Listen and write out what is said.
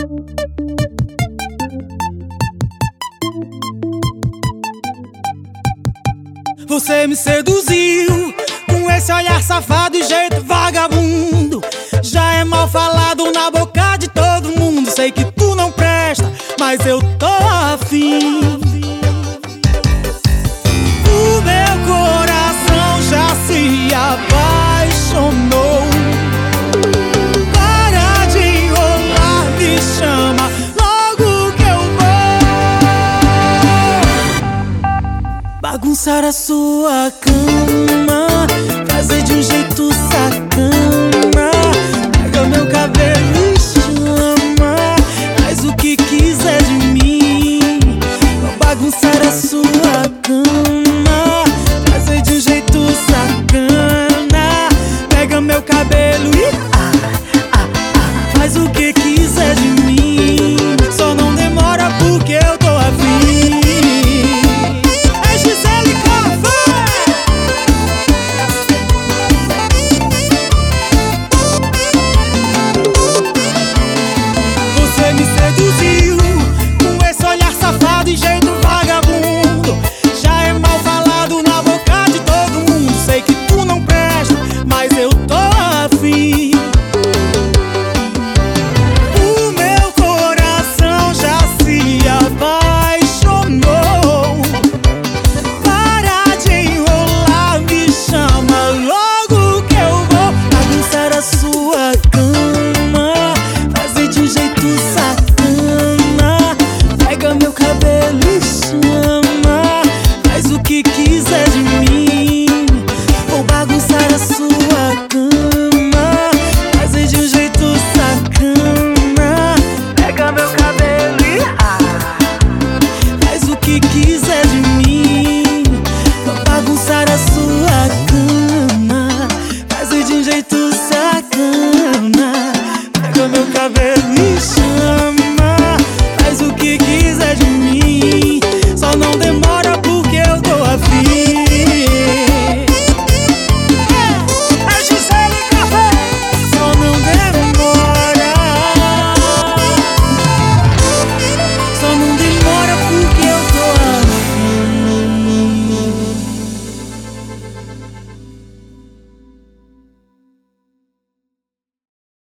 Você me seduziu com esse olhar safado e jeito vagabundo. Já é mal falado na boca de todo mundo. Sei que tu não presta, mas eu tô afim. O meu coração já se apaixonou. Para de enrolar, me chama logo que eu vou bagunçar a sua cama.